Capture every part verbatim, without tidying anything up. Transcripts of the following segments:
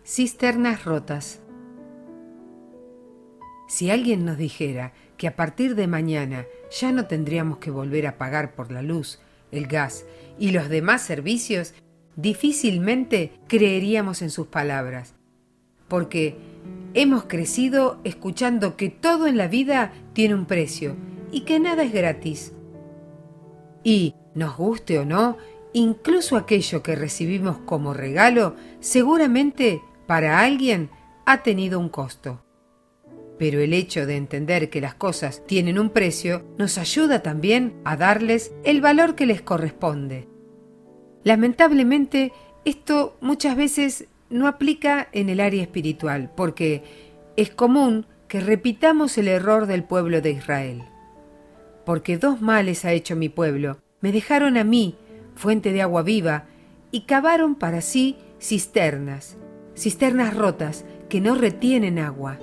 Cisternas rotas. Si alguien nos dijera que a partir de mañana ya no tendríamos que volver a pagar por la luz, el gas y los demás servicios, difícilmente creeríamos en sus palabras, porque hemos crecido escuchando que todo en la vida tiene un precio y que nada es gratis. Y, nos guste o no, incluso aquello que recibimos como regalo, seguramente para alguien ha tenido un costo. Pero el hecho de entender que las cosas tienen un precio nos ayuda también a darles el valor que les corresponde. Lamentablemente, esto muchas veces no aplica en el área espiritual, porque es común que repitamos el error del pueblo de Israel. Porque dos males ha hecho mi pueblo: me dejaron a mí, fuente de agua viva, y cavaron para sí cisternas, cisternas rotas que no retienen agua.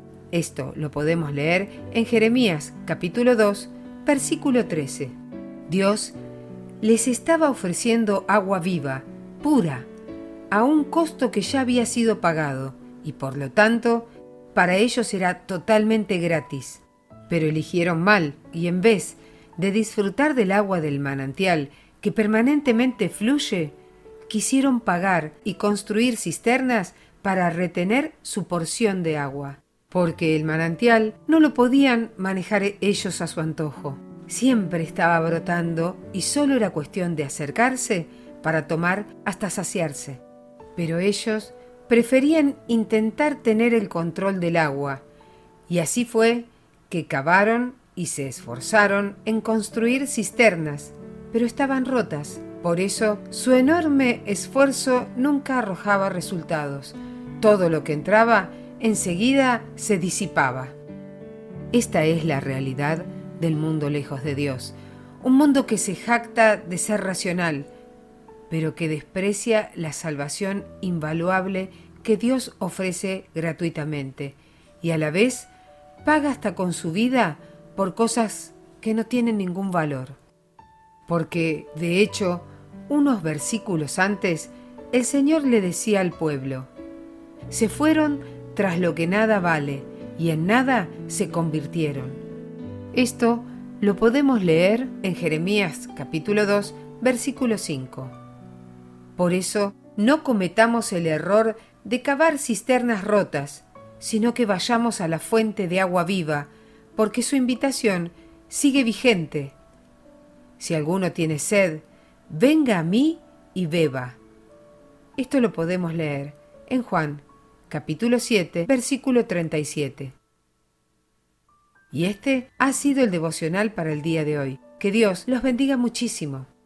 Esto lo podemos leer en Jeremías capítulo dos, versículo trece. Dios les estaba ofreciendo agua viva, pura, a un costo que ya había sido pagado, y por lo tanto, para ellos era totalmente gratis. Pero eligieron mal, y en vez de disfrutar del agua del manantial que permanentemente fluye, quisieron pagar y construir cisternas para retener su porción de agua, porque el manantial no lo podían manejar ellos a su antojo. Siempre estaba brotando y solo era cuestión de acercarse para tomar hasta saciarse. Pero ellos preferían intentar tener el control del agua, y así fue que cavaron y se esforzaron en construir cisternas, pero estaban rotas. Por eso su enorme esfuerzo nunca arrojaba resultados. Todo lo que entraba enseguida se disipaba. Esta es la realidad del mundo lejos de Dios, un mundo que se jacta de ser racional, pero que desprecia la salvación invaluable que Dios ofrece gratuitamente, y a la vez paga hasta con su vida por cosas que no tienen ningún valor. Porque, de hecho, unos versículos antes, el Señor le decía al pueblo: se fueron tras lo que nada vale, y en nada se convirtieron. Esto lo podemos leer en Jeremías capítulo dos, versículo cinco. Por eso, no cometamos el error de cavar cisternas rotas, sino que vayamos a la fuente de agua viva, porque su invitación sigue vigente. Si alguno tiene sed, venga a mí y beba. Esto lo podemos leer en Juan capítulo siete, versículo treinta y siete. Y este ha sido el devocional para el día de hoy. Que Dios los bendiga muchísimo.